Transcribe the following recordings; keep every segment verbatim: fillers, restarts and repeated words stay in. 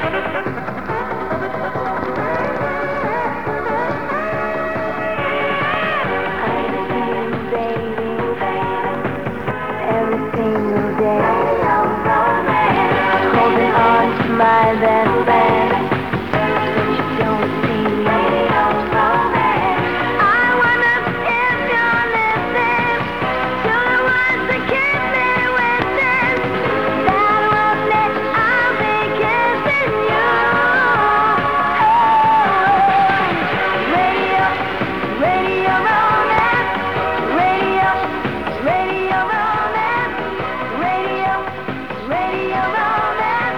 My best friend, but you don't see me. I wonder if you're listening to the words that keep me wishing that one day I'll be kissing you. Oh, radio, radio romance, radio, radio romance, radio, radio romance.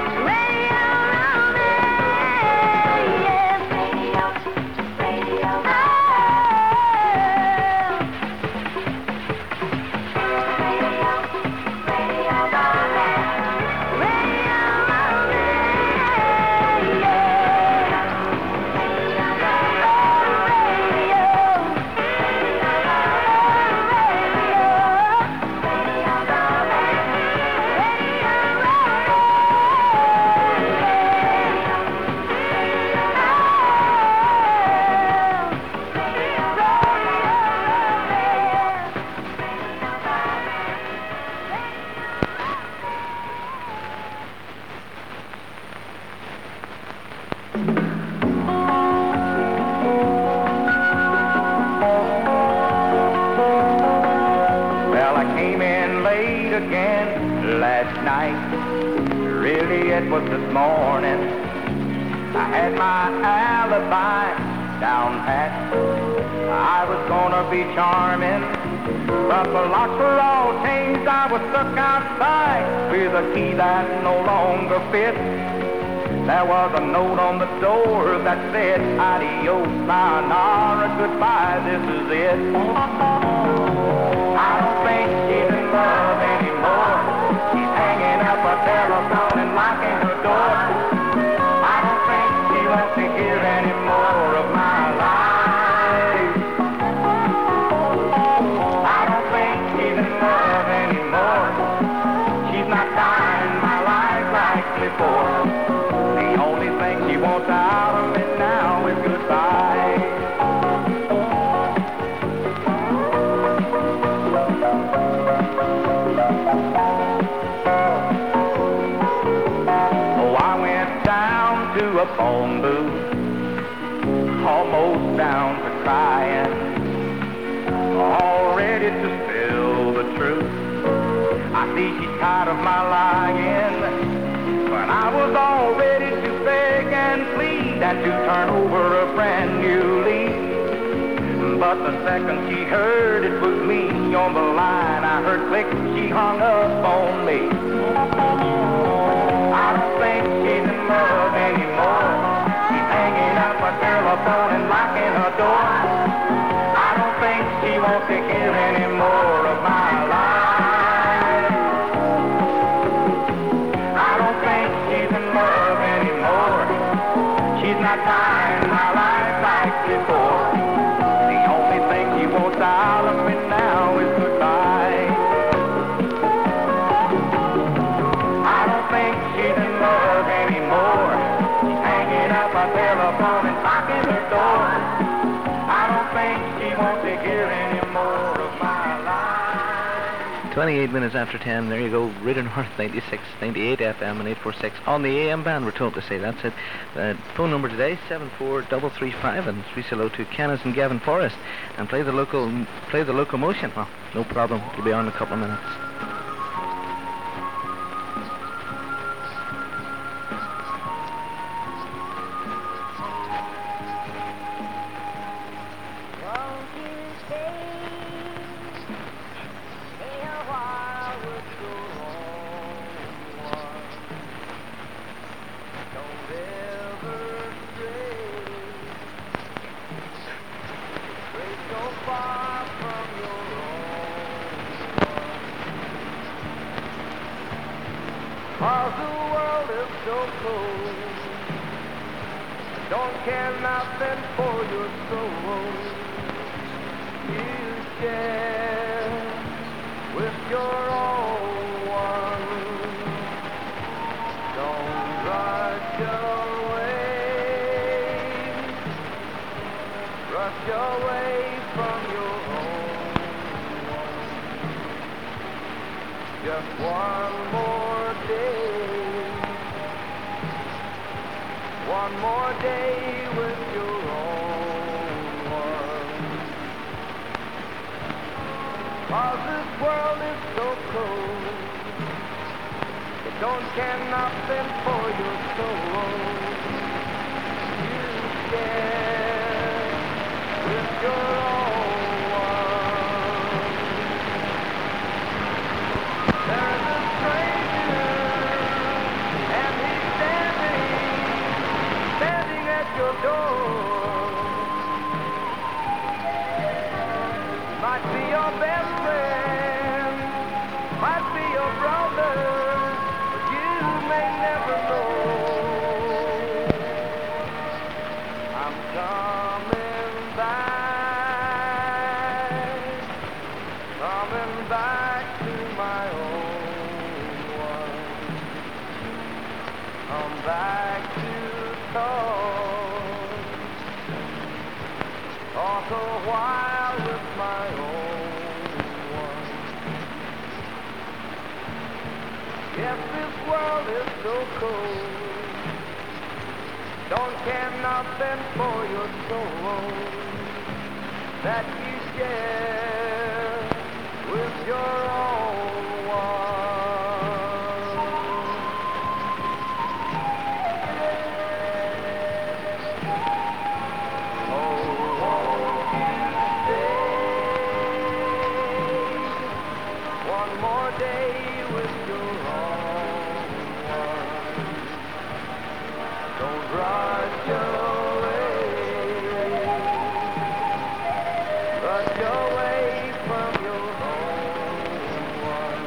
It was this morning. I had my alibi down pat. I was gonna be charming, but the locks were all changed. I was stuck outside with a key that no longer fit. There was a note on the door that said, adios, sayonara, goodbye, this is it. I don't think she's in love anymore. She's hanging up a telephone and locking her door. I don't think she wants to hear any more of my life. I don't think she's in love anymore. She's not dying my life like before. The only thing she wants out of me now is goodbye. A phone booth, almost down to crying, all ready to spill the truth. I see she's tired of my lying, but I was all ready to beg and plead and to turn over a brand new leaf. But the second she heard it was me on the line, I heard click, she hung up on me. I don't think she's in love anymore. She's hanging up a telephone and locking her door. I don't think she wants to hear any more of my life. I don't think she's in love anymore. She's not dying my life like before. The only thing she wants out of me now is goodbye. I don't think she's in love anymore. She's hanging up a telephone and locking her door. I don't think she wants to hear any more of my life. twenty-eight minutes after ten, there you go. Radio North ninety-six, ninety-eight F M and eight forty-six on the A M band, we're told to say. That's it. Uh, phone number today, seven four three three five, and we say hello to Kenneth and Gavin Forrest and play the local, play the locomotion. Oh, no problem. It'll be on in a couple of minutes. Cause the world is so cold. Don't care nothing for your soul. You share with your own one. Don't rush Rush away from your home. Just one more day. One more day with your own one. 'Cause this world is so cold. It don't care nothing for your soul. You share with your own one. There's a stranger, and he's standing, standing at your door. Might be your best friend, might be your brother, but you may never know. I'm coming back, coming back to my own one. Come back to talk, talk a while with my own one. Yes, this world is so cold. Don't care nothing for your soul that you share with your own one. Oh, won't you stay one more day with your own one? Don't rush away, rush away from your own one.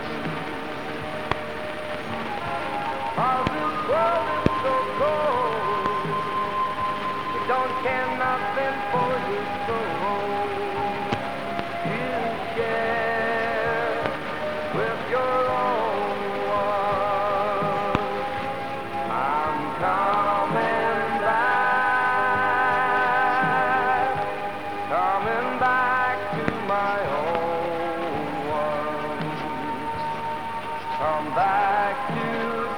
'Cause this world is so cold, it don't care nothing for your soul. You share with your own one. I'm coming back, coming back to my own one. Come back to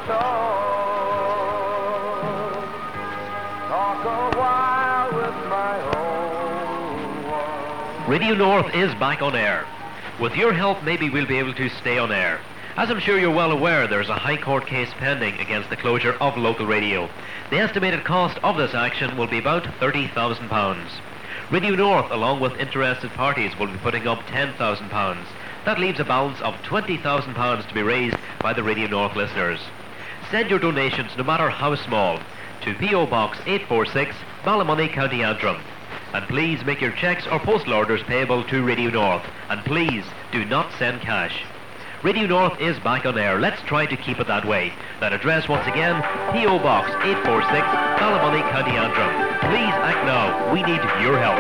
talk, talk a while with my own one. Radio North is back on air. With your help, maybe we'll be able to stay on air. As I'm sure you're well aware, there's a High Court case pending against the closure of local radio. The estimated cost of this action will be about thirty thousand pounds. Radio North, along with interested parties, will be putting up ten thousand pounds. That leaves a balance of twenty thousand pounds to be raised by the Radio North listeners. Send your donations, no matter how small, to P O Box eight forty-six, Ballymoney, County Antrim. And please make your cheques or postal orders payable to Radio North. And please do not send cash. Radio North is back on air. Let's try to keep it that way. That address once again, P O Box eight forty-six, Ballymoney, County Antrim. Please act now. We need your help.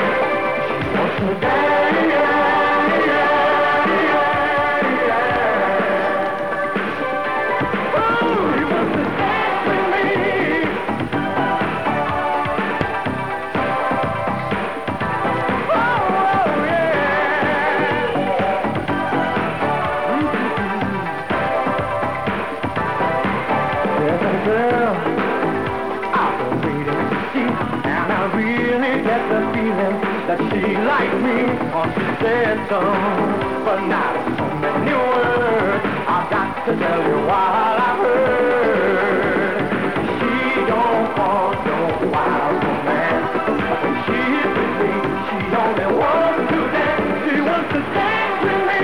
That she liked me, or she said so, but now so many words I've got to tell you what I heard. She don't want no wild romance. When she's with me, she only wants to dance. She wants to dance with me,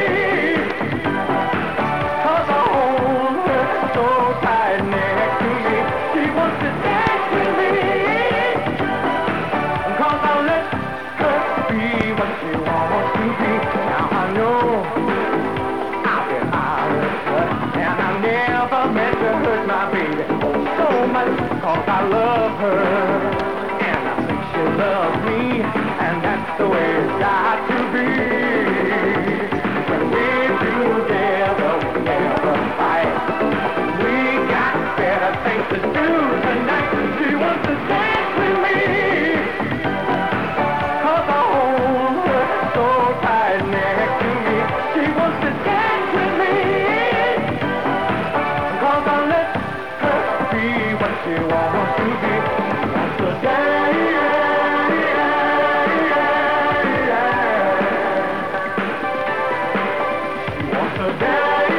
'cause I hold her so tight next to me. She wants to dance with me, 'cause I let be what she wants to be. Now I know I've been honest, and I never meant to hurt my baby oh so much, 'cause I love her, and I think she loves me, and that's the way it's got to be. When we're together, we never fight. We got better things to do. she wants to be. She wants a daddy. She wants a daddy.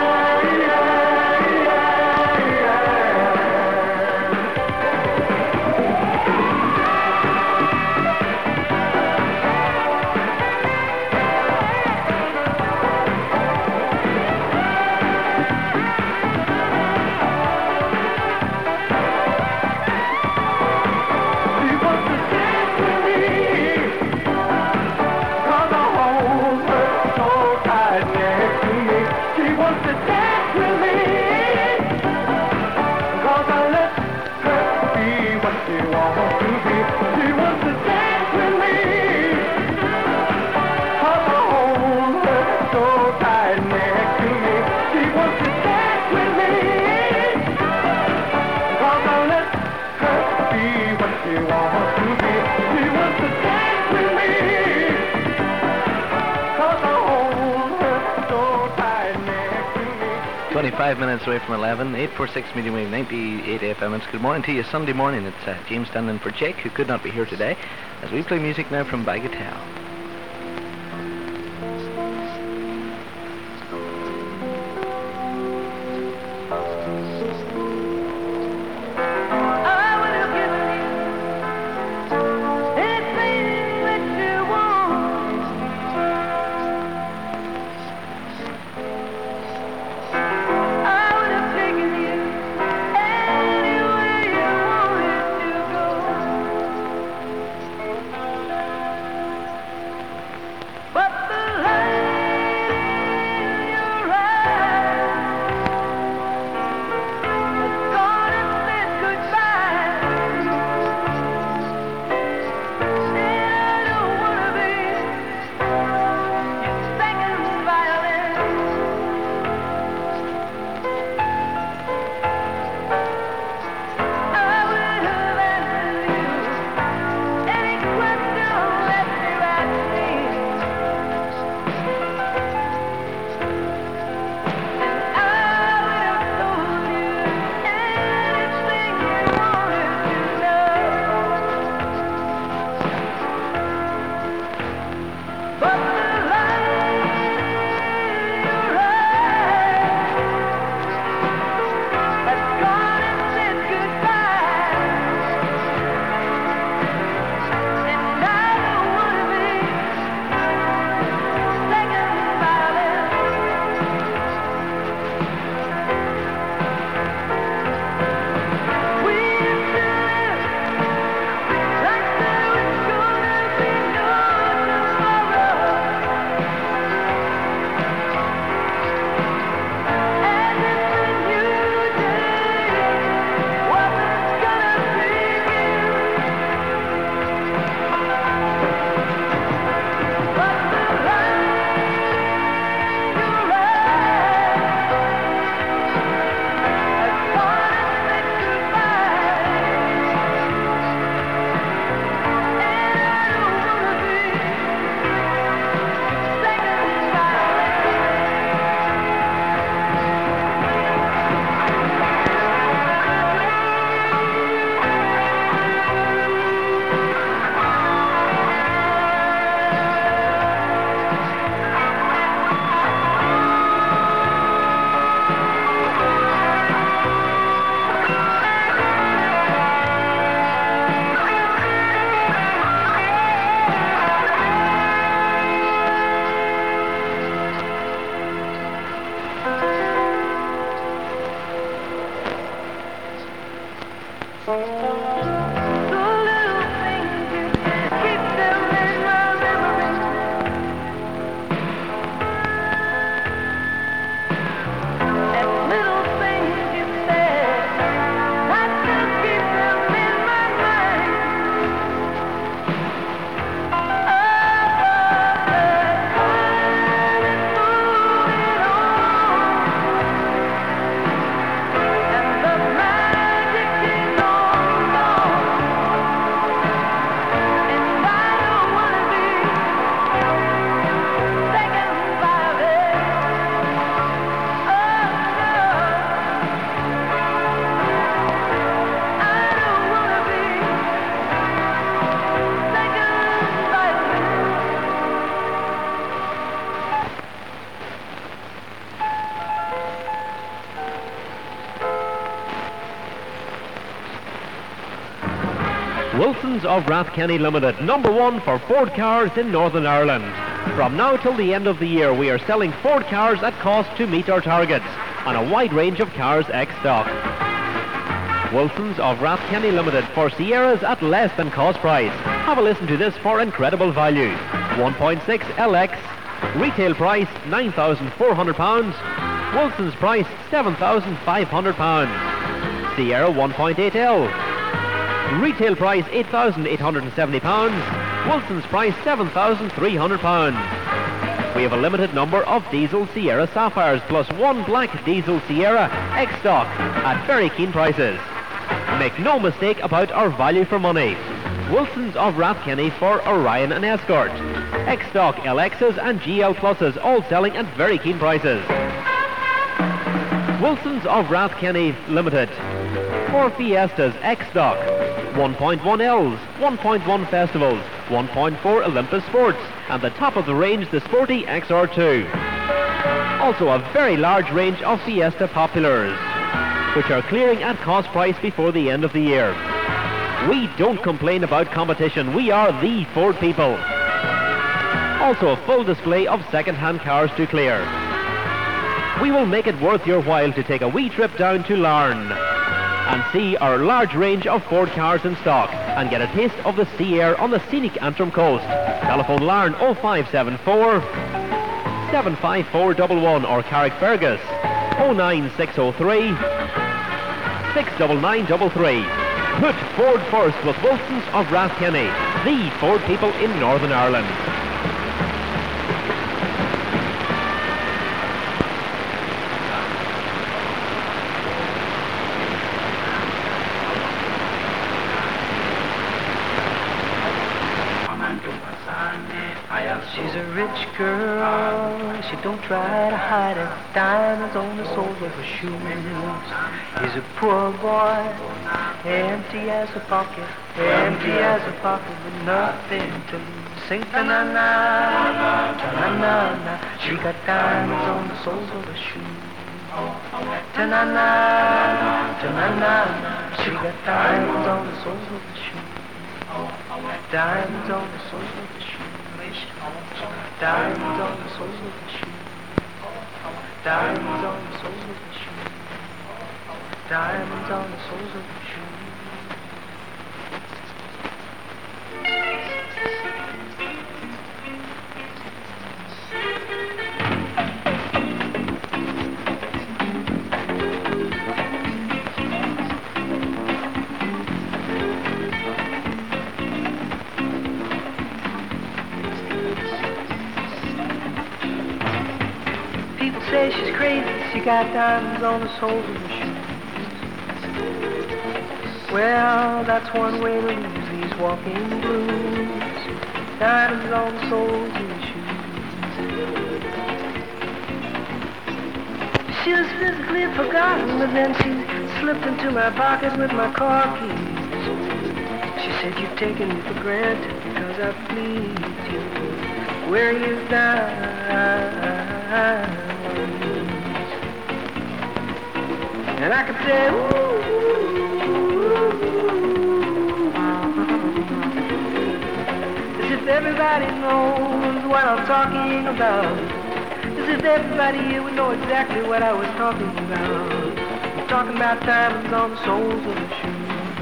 twenty-five minutes away from eleven, eight four six medium wave ninety-eight F M. It's good morning to you. Sunday morning. It's uh, James standing for Jake, who could not be here today, as we play music now from Bagatelle. And the magic is on. Wilson's of Rathkenny Limited, number one for Ford cars in Northern Ireland. From now till the end of the year, we are selling Ford cars at cost to meet our targets on a wide range of cars ex-stock. Wilson's of Rathkenny Limited for Sierras at less than cost price. Have a listen to this for incredible value. one point six L X, retail price nine thousand four hundred pounds. Wilson's price seven thousand five hundred pounds. Sierra one point eight L, retail price eight thousand eight hundred seventy pounds. Wilson's price seven thousand three hundred pounds. We have a limited number of diesel Sierra Sapphires plus one black diesel Sierra ex-stock at very keen prices. Make no mistake about our value for money. Wilson's of Rathkenny for Orion and Escort. Ex-stock L Xs and G L Pluses all selling at very keen prices. Wilson's of Rathkenny Limited for Fiestas ex-stock. one point one Ls, one point one Festivals, one point four Olympus Sports, and the top of the range, the sporty X R two. Also a very large range of Fiesta Populars, which are clearing at cost price before the end of the year. We don't complain about competition. We are the Ford people. Also a full display of second-hand cars to clear. We will make it worth your while to take a wee trip down to Larne and see our large range of Ford cars in stock and get a taste of the sea air on the scenic Antrim coast. Telephone Larne oh five seven four, seven five four one one or Carrickfergus oh nine six oh three, six nine nine three three. Put Ford first with Wilson's of Rathkenny, the Ford people in Northern Ireland. She's a rich girl, she don't try to hide it. Diamonds on the soles of her shoes. He's a poor boy, empty as a pocket, empty as a pocket with nothing to lose. Sing ta-na-na, ta-na-na-na. She got diamonds on the soles of her shoes. Ta-na-na, ta-na-na-na. She got diamonds on the soles of her shoes. Diamonds on the soles of her shoes. Diamonds on the soles of the shoe. Diamonds on the soles of the shoe. Diamonds on the soles of the shoe. Say she's crazy, she got diamonds on the soles of her shoes. Well, that's one way to lose these walking blues. Diamonds on the soles of her shoes. She was physically forgotten, but then she slipped into my pocket with my car keys. She said, you've taken me for granted because I pleased you. Where you died. And I could say, ooh, as if everybody knows what I'm talking about. As if everybody here would know exactly what I was talking about. I'm talking about diamonds on the soles of the shoes.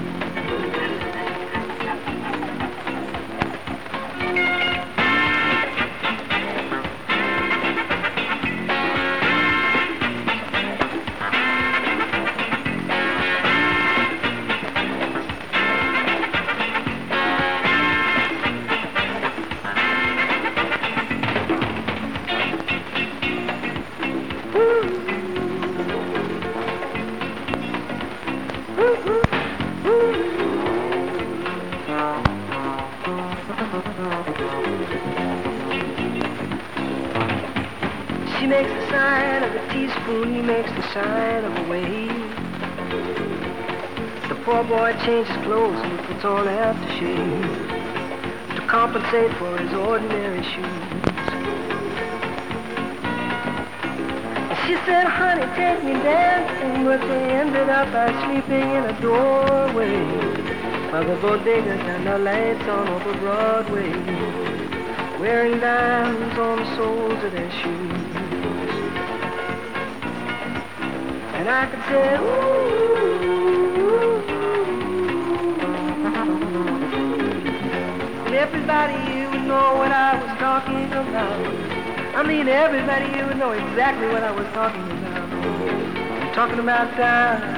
She makes the sign of a teaspoon, he makes the sign of a wave. The poor boy changes clothes and he puts on aftershave to compensate for his ordinary shoes. She said, honey, take me dancing, but they ended up by sleeping in a doorway. by the bodegas and the lights on over Broadway, wearing diamonds on the soles of their shoes. And I could say, ooh, and everybody you would know what I was talking about. I mean, everybody you would know exactly what I was talking about. I'm talking about time.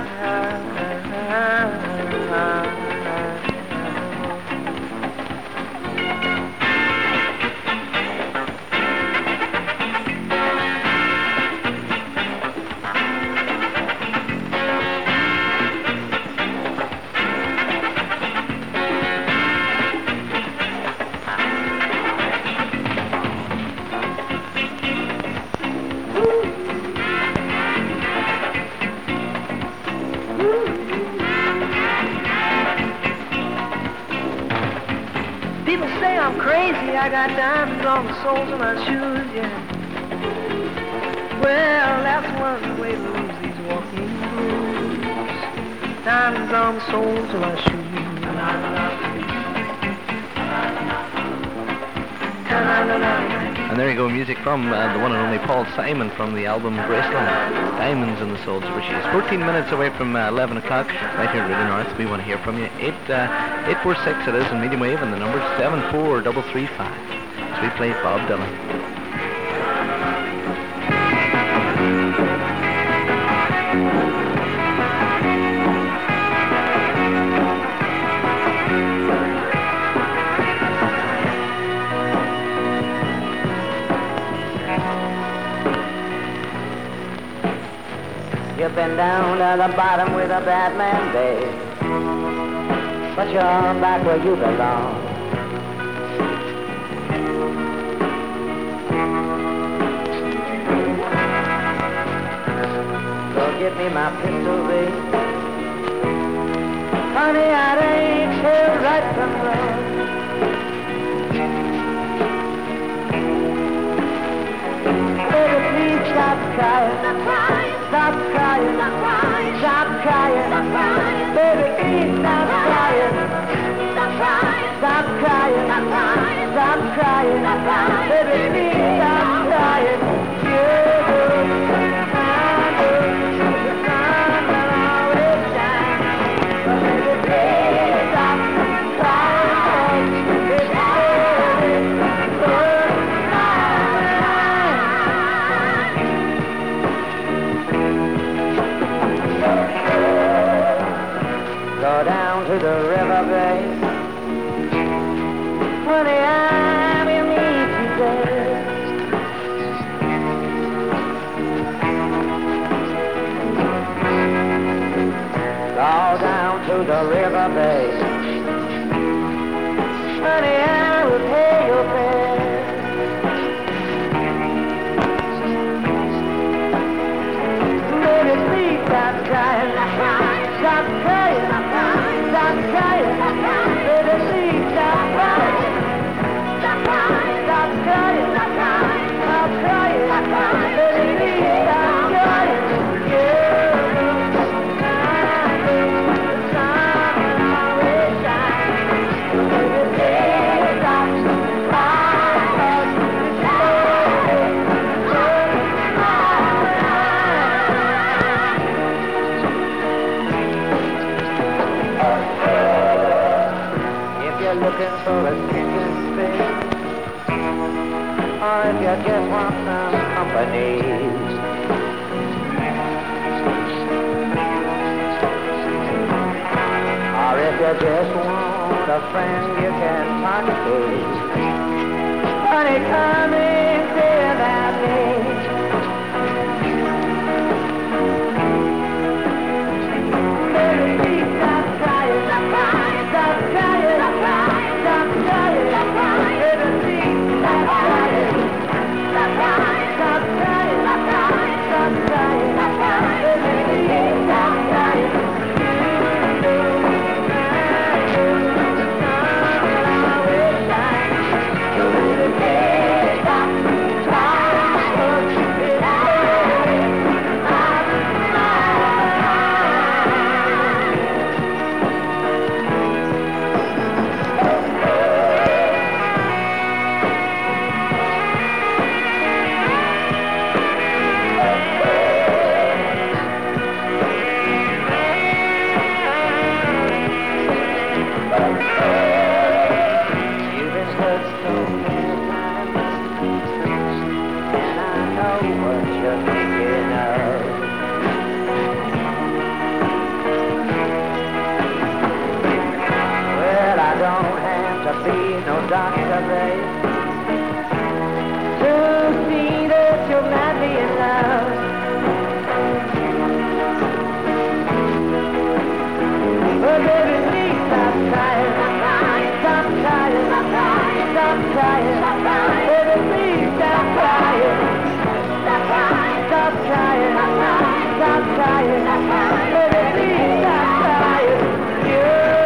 People say I'm crazy, I got diamonds on the soles of my shoes, yeah. Well, that's one way to lose these walking blues. Diamonds on the soles of my shoes. And there you go, music from uh, the one and only Paul Simon from the album Graceland, Diamonds in the Soles of Her Shoes. fourteen minutes away from uh, eleven o'clock, right here at Radio North. We want to hear from you. eight four six it is in medium wave, and the number is seven four three three five. So we play Bob Dylan. You've been down to the bottom with a bad man, babe, but you're back where you belong. So give me my pistol, babe. Honey, I ain't here right from wrong. Baby, please stop crying. Stop crying. Stop crying. Stop crying. Stop crying. Stop crying. Baby, please stop crying. Stop crying. Stop crying. Stop crying. Stop crying. Stop crying. Baby, please stop crying. Yeah. Down to the river, babe. Honey, I'm in easy bed. Go down to the river, babe. Honey, I will pay your fare. Baby, please stop crying. Stop crying. Stop crying. Stop crying, baby, please stop crying. Stop crying, stop crying, stop crying, stop crying, stop crying, baby, please stop crying. Looking for a sinking space, or if you just want some company, or if you just want a friend you can talk to, honey, come and stay about me. Baby, please stop crying, stop crying, stop crying, stop crying. Stop crying, stop crying, baby, please stop crying. Stop crying, stop crying, stop crying, stop crying, stop crying, baby, please stop crying. Stop crying. doctor say, to see that you're madly in love. But baby, please stop trying, stop trying, stop trying, baby, please stop trying, stop trying, stop trying, stop trying, baby, please stop trying. You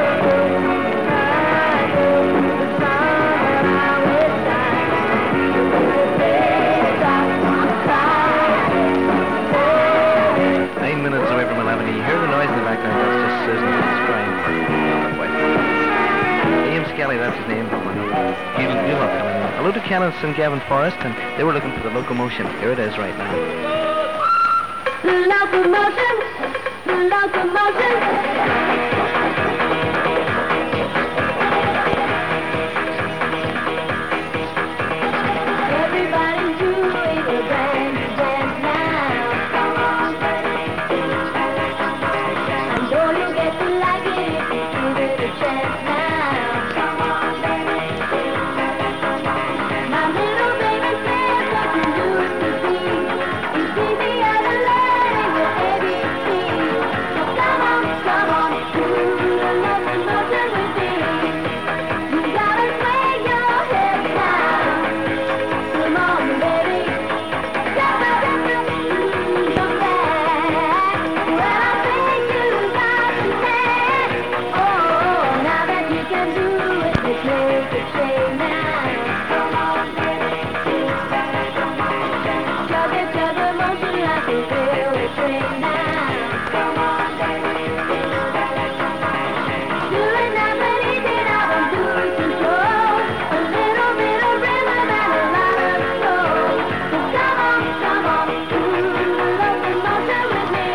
Nine minutes away from eleven. You hear the noise in the background? That's just Susan who's crying for that way. Ian Skelly, that's his name. You'll, you'll have coming in. Hello to Kenneth and Gavin Forrest, and they were looking for the locomotion. Here it is right now. The locomotion, the locomotion. Everybody's doing a brand new dance now. Come on, baby. I know you'll get to like it if you give it a chance now. Come on, baby. My little baby says what you do to me. You see me as a learning your A B C. So come on, come on, do the locomotion with me. You gotta swing your hips now. Come on, baby. Jump up, jump up, jump back. Well, I think you got to say, oh, now that you can do it, let's make a change now. Come on, baby. Jump it, jump the motion like a railway train now. Come on, baby. Do it now, but easy now, and do it control. A little bit of rhythm and a lot of soul. So come on, come on, do the locomotion with me.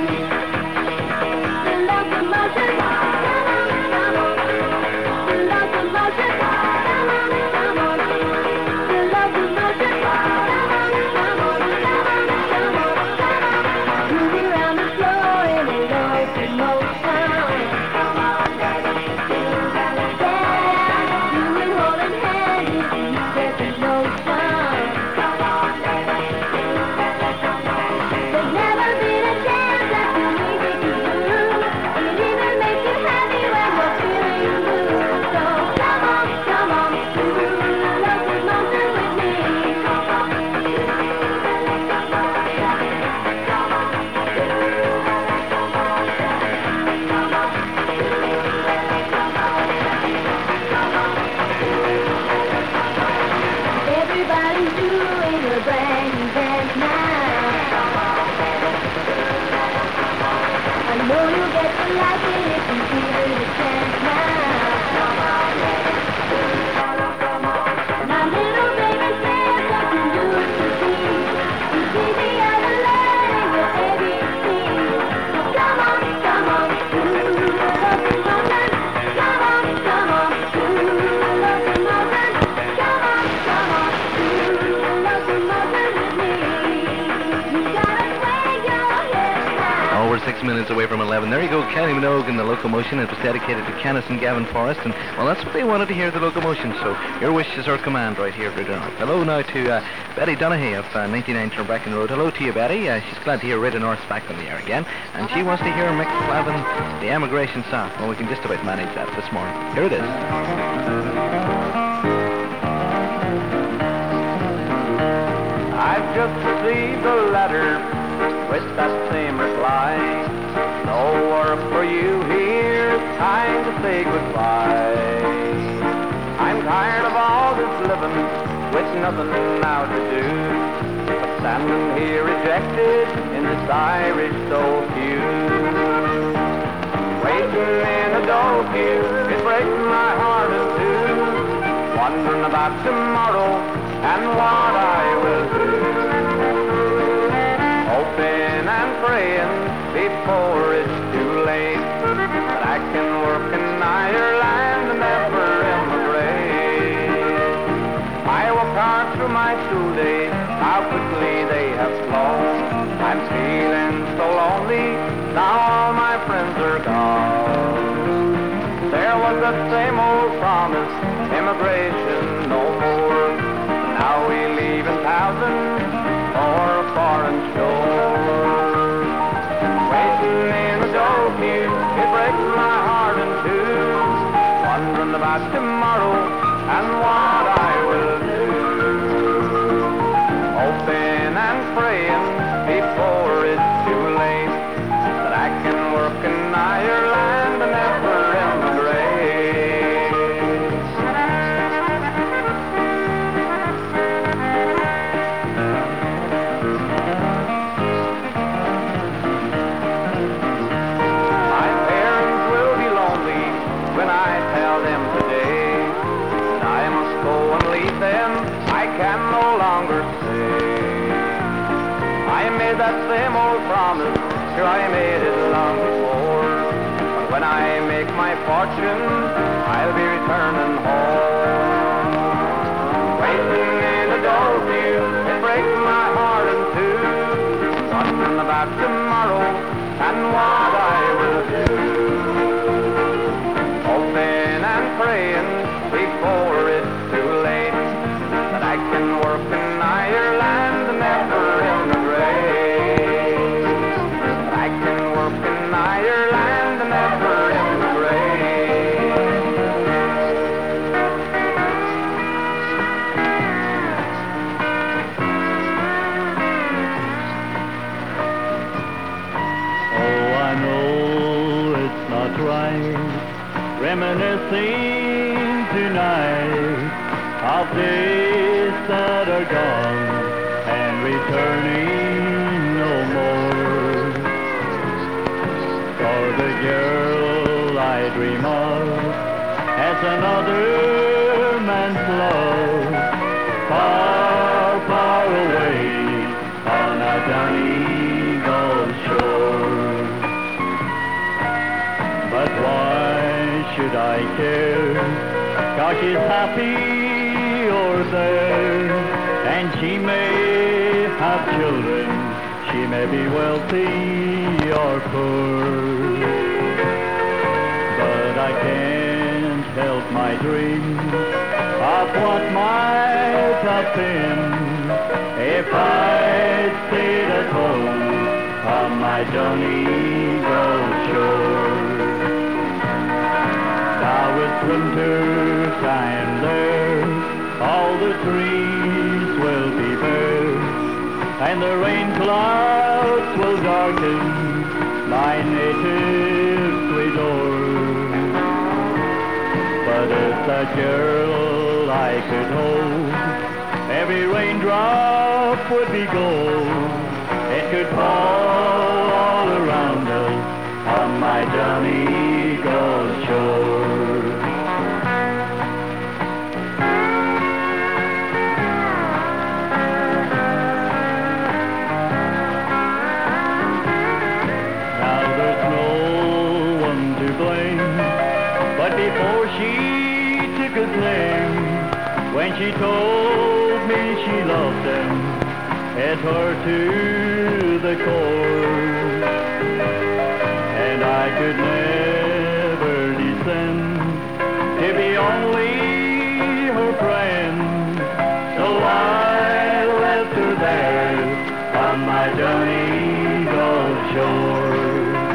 The locomotion, come on, come on. The locomotion, come on, come on. The locomotion, come on, come on, come on, come on, come on. Move around the floor in a locomotion. Come on, baby. Yeah, you can hold in hand if you set the notion. Come on, baby. There's never been a dance that's too easy to do. It even makes you happy when you're feeling blue. So come on, come on, do the locomotion with me. Come on, do the locomotion. Come on, do the locomotion. Come on, do the locomotion. Everybody's doing a brand new dance now. I know you'll get to like it if you give it a chance now. My little baby says what you do to me. You see me as a learning your A B C. So come on, come on, do the locomotion. Come on, come on, do the locomotion. Come on, come on, do the locomotion with me. You gotta swing your hips now. Oh, we're six minutes away from eleven. There you go, Kenny Minogue and the locomotion. It was dedicated to Kenneth and Gavin Forrest, and well, that's what they wanted to hear, the locomotion. So your wish is our command right here, Ritter North. Hello now to uh, Betty Donaghy of uh, ninety-nine Turnbracken Road. Hello to you, Betty. Uh, she's glad to hear Ritter North's back on the air again, and she wants to hear Mick Flavin, the Emigration Song. Well, we can just about manage that this morning. Here it is. I've just received a letter with that same reply. No work for you here, it's time to say goodbye. I'm tired of all this living with nothing now to do but standing here rejected in this Irish soul queue. Waiting in a dull queue, it breaks my heart in two, wondering about tomorrow and what I will do. Hoping and praying before it's too late that I can work in Ireland and never emigrate. I walk hard through my school days, how quickly they have flown. I'm feeling so lonely, now all my friends are gone. There was that same old promise in immigration no more. Now we leave in thousands for a foreign shore. Waiting in the door queue, it breaks my heart in two. Wondering about tomorrow and what I will do. Hoping and praying before it's too late that I can work in Ireland and never emigrate. My parents will be lonely when I tell them today that I must go and leave them. I can no longer stay. I made that same old promise, sure I made it long before. But when I make my fortune, I'll be returning home. Waiting in the door queue, it breaks my heart in two. Wondering about tomorrow and what I will do. Hoping and praying before it's too late that I can work in Ireland and never emigrate. That I can work in Ireland and never emigrate. Oh, I know it's not right, reminiscing tonight of days that are gone and returning no more. For the girl I dream of has another man's love, far, far away on a Donegal shore. But why should I care? 'Cause she's happy over there, and she may have children, she may be wealthy or poor. But I can't help my dream of what might have been if I'd stayed at home on my Donegal shore. Now it's winter time there, all the trees will be bare, and the rain clouds will darken my native Gweedore. But if that girl I could hold, every raindrop would be gold. It could fall all around us on my Donegal shore. Now there's no one to blame, but before she took a claim, when she told me she loved him, it hurt to the core. And I could never descend to be only her friend, so I left her there on my Donegal shore.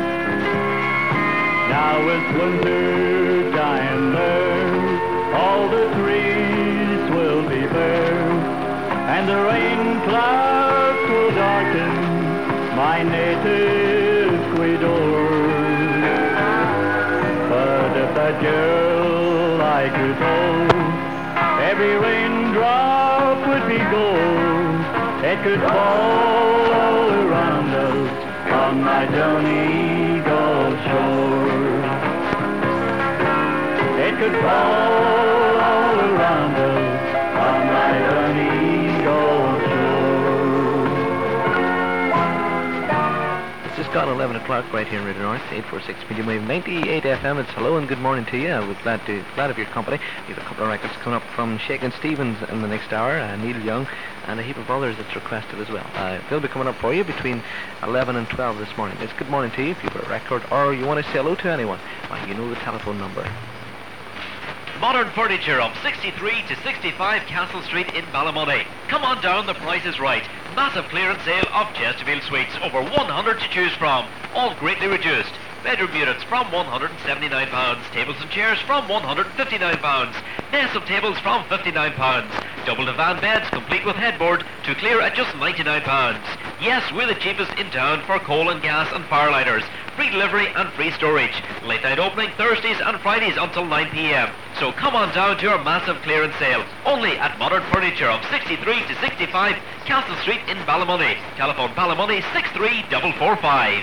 Now it's winter time there, all the trees will be bare, and the rain clouds will darken my native Gweedore. But if that girl I could hold, every raindrop would be gold. It could fall all around us on my Donegal shore. It could fall all around us on my Donegal shore. It's just gone eleven o'clock right here in Radio North, eight forty-six medium wave, ninety-eight F M. It's hello and good morning to you. We're glad to glad of your company. We have a couple of records coming up from Shakin' Stevens in the next hour, uh, Neil Young, and a heap of others that's requested as well. Uh, they'll be coming up for you between eleven and twelve this morning. It's good morning to you if you've got a record or you want to say hello to anyone. Well, you know the telephone number. Modern Furniture of sixty-three to sixty-five Castle Street in Ballymoney. Come on down, the price is right. Massive clearance sale of Chesterfield Suites. Over one hundred to choose from. All greatly reduced. Bedroom units from one hundred seventy-nine pounds. Tables and chairs from one hundred fifty-nine pounds. Nest of tables from fifty-nine pounds. Double divan beds complete with headboard to clear at just ninety-nine pounds. Yes, we're the cheapest in town for coal and gas and firelighters. Free delivery and free storage. Late night opening Thursdays and Fridays until nine p.m. So come on down to our massive clearance sale. Only at Modern Furniture of sixty-three to sixty-five Castle Street in Ballymoney. Telephone Ballymoney six three four four five.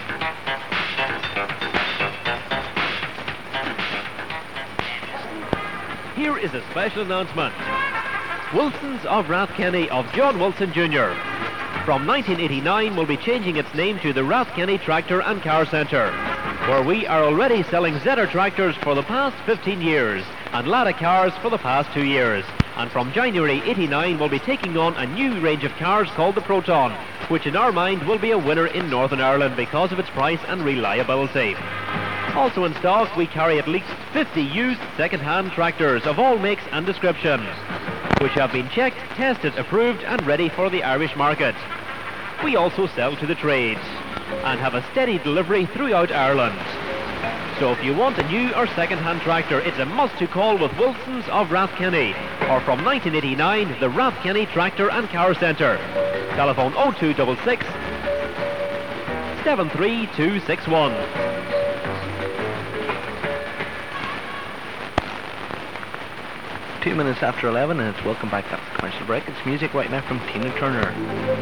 Here is a special announcement. Wilson's of Rathkenny of John Wilson Junior from nineteen eighty-nine will be changing its name to the Rathkenny Tractor and Car Centre, where we are already selling Zedder tractors for the past fifteen years and Lada cars for the past two years. And from January eighty-nine we'll be taking on a new range of cars called the Proton, which in our mind will be a winner in Northern Ireland because of its price and reliability. Also in stock, we carry at least fifty used second-hand tractors of all makes and descriptions, which have been checked, tested, approved and ready for the Irish market. We also sell to the trades and have a steady delivery throughout Ireland. So if you want a new or second-hand tractor, it's a must to call with Wilson's of Rathkenny, or from nineteen eighty-nine, the Rathkenny Tractor and Car Centre. Telephone oh two six six, seven three two six one. Two minutes after eleven, and it's welcome back after the commercial break. It's music right now from Tina Turner.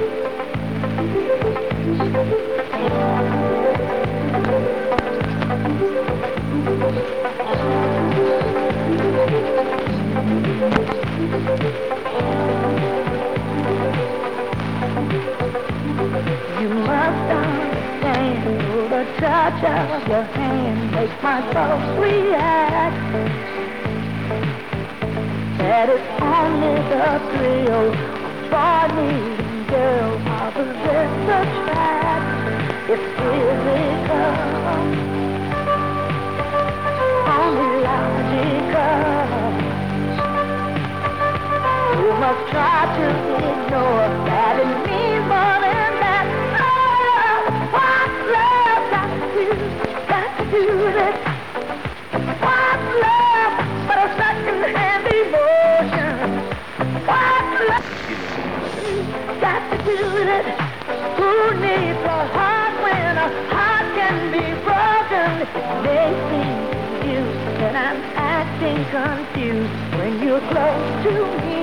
You must understand, the touch of your hand makes my pulse react. That is only the thrill of boy meeting girl, opposites attract. It's physical, only logical. You must try to ignore that it means more than that. Oh, what love got to do, got to do with it. What love but a second-hand emotion? What love got to do with it? Who needs a heart when a heart can be broken? It may seem to you that I'm acting confused when you're close to me.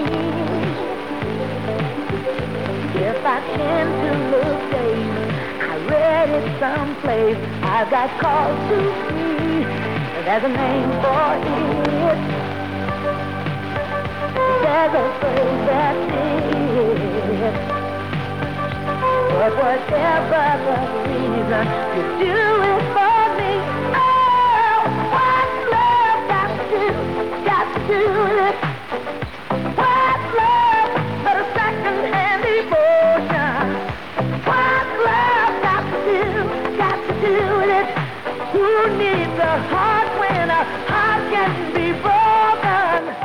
If I tend to look dazed, I read it someplace. I've got cause to see. There's a name for it. There's a phrase that's it. But whatever the reason, you do it for me. Oh, what love got to do, got to do with it. What love but a second-hand emotion? What love got to do, got to do with it? Who needs a heart when a heart can be broken?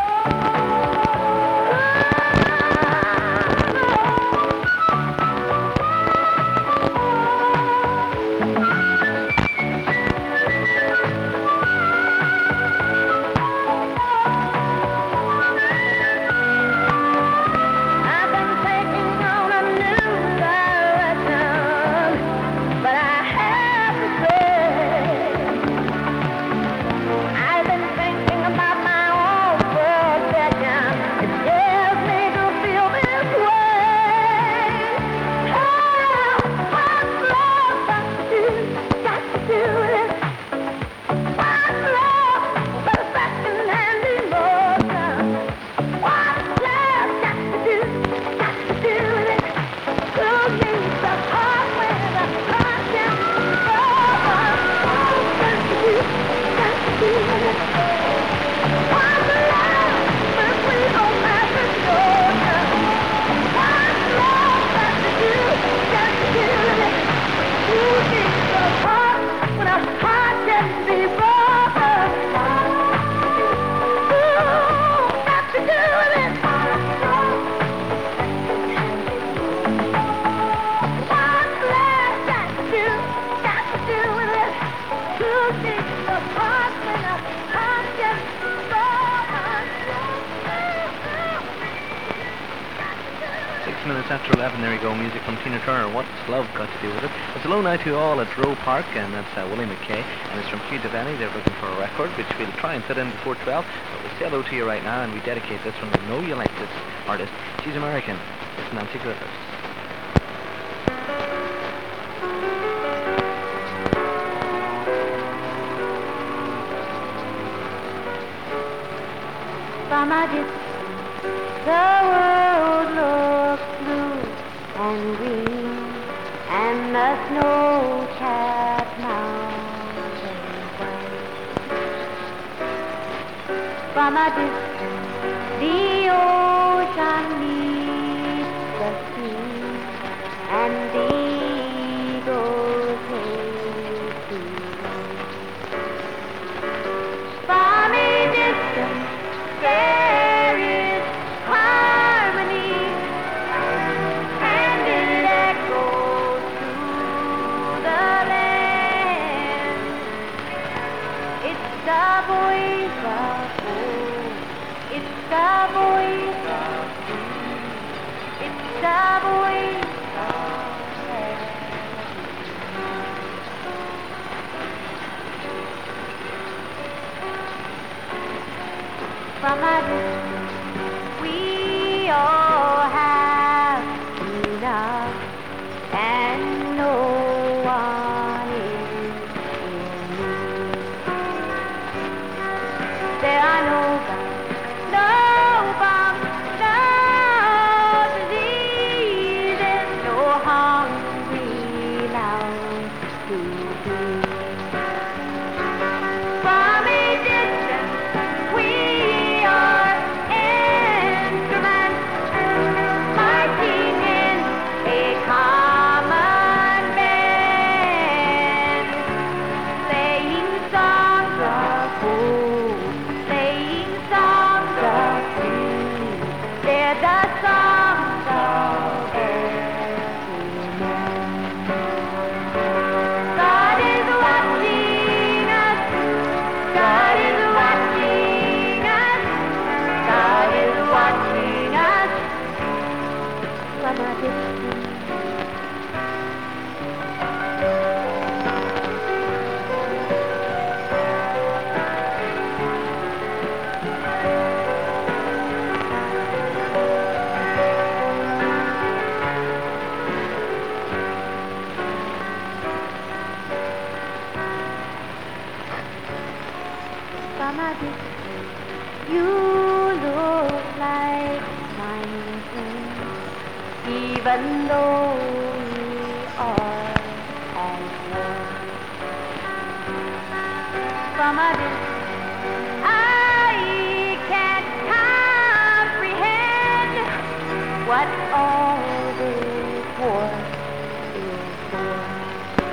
When a heart can be broken, Six minutes after eleven, there you go, music from Tina Turner. What's love got to do with it? It's a low night to all at Roe Park, and that's uh, Willie McKay, and it's from Hugh Devaney. They're looking for a record, which we'll try and fit in before twelve, but we'll say hello to you right now, and we dedicate this one. We know you like this artist. She's American. It's Nancy Griffiths. From a distance, the world looks blue and green, and the snow-capped mountains white. From a distance, the ocean meets the sea, and the eagles haste to from a distance, there is harmony, and it echoes through the land. It's the voice of hope, it's the voice of peace, it's the voice of happiness. From a distance, we all have enough, and no one is in need. There are no guns, no bombs, no diseases, no hungry mouths to feed. From a distance, we are instruments marching in a common band, playing songs of hope, playing songs of peace. They're the songs of every man. God is watching us. God is watching us. God is watching us from a distance. From a distance, you look like my friend, even though we are at war. From a distance, I can't comprehend what all this war is for.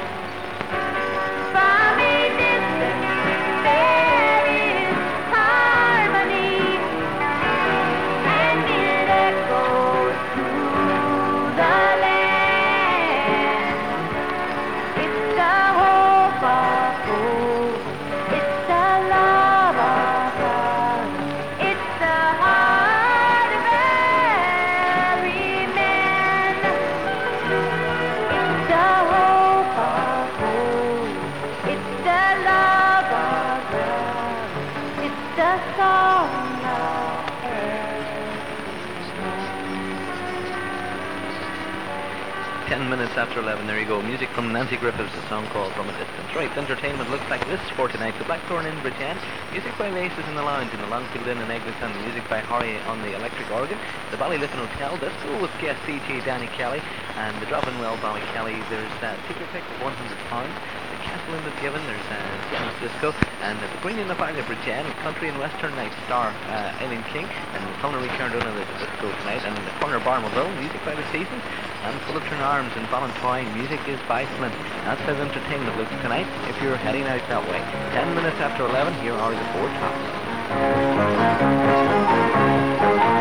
From a distance, there is harmony, and it echoes through the land. It's the hope of hope, it's the love of God, it's the heart of every man. It's the hope of hope, it's the love of God, it's the song of every man. Ten minutes after eleven, there you go. Music from Nancy Griffiths, a song called From a Distance. Right, entertainment looks like this for tonight. The Blackthorn in Bridgend, music by Laces in the Lounge in the Longfield Inn in Eglinton, music by Harry on the electric organ. The Ballyliffin Hotel, disco with guest D J Danny Kelly, and the Drop-In Well Ballykelly. There's uh, ticket pick of one hundred pounds. The Castle in the Given, there's uh, Sienna's Disco, and the Green in the Valley of Bridgend, Country and Western Night Star, uh, Eileen King, and the Culinary Carndona the Disco tonight, and the Corner Bar Mobile, music by The Seasons, and Fullerton Arms and Ballantoy, music is by Flint. That's how entertainment looks tonight if you're heading out that way. Ten minutes after eleven, here are the four tops.